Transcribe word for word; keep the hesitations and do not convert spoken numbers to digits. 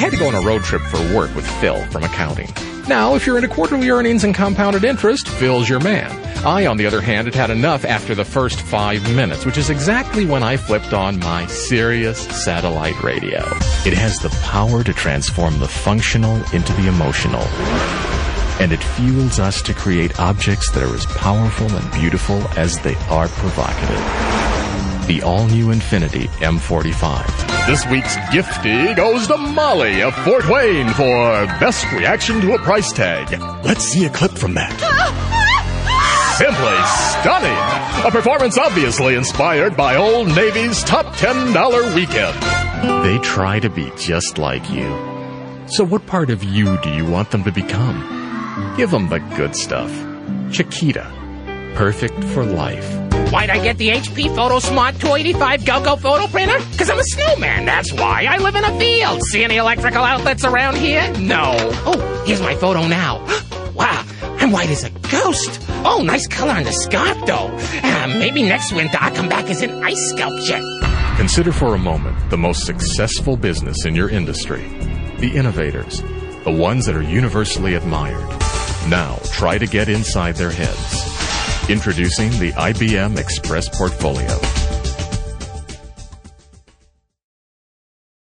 had to go on a road trip for work with Phil from accounting. Now, if you're into quarterly earnings and compounded interest, Phil's your man. I, on the other hand, had had enough after the first five minutes, which is exactly when I flipped on my Sirius satellite radio. It has the power to transform the functional into the emotional. And it fuels us to create objects that are as powerful and beautiful as they are provocative. The all-new Infinity M forty-five. This week's gifty goes to Molly of Fort Wayne for Best Reaction to a Price Tag. Let's see a clip from that. Simply stunning. A performance obviously inspired by Old Navy's Top ten dollar Weekend. They try to be just like you. So what part of you do you want them to become? Give them the good stuff. Chiquita. Perfect for life. Why'd I get the H P PhotoSmart two eighty-five Go-Go photo printer? Because I'm a snowman, that's why. I live in a field. See any electrical outlets around here? No. Oh, here's my photo now. Wow, I'm white as a ghost. Oh, nice color on the scarf, though. Uh, maybe next winter I'll come back as an ice sculpture. Consider for a moment the most successful business in your industry. The innovators. The ones that are universally admired. Now, try to get inside their heads. Introducing the I B M Express Portfolio.